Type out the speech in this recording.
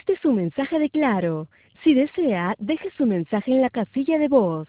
Este es un mensaje de Claro. Si desea, deje su mensaje en la casilla de voz.